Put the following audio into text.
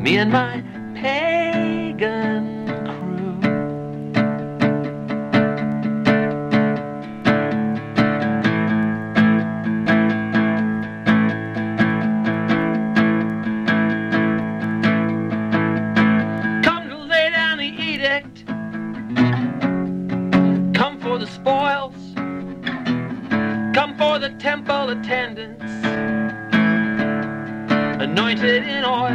me and my pagan crew. Come to lay down the edict, come for the spoils, come for the temple attendants, anointed in oil.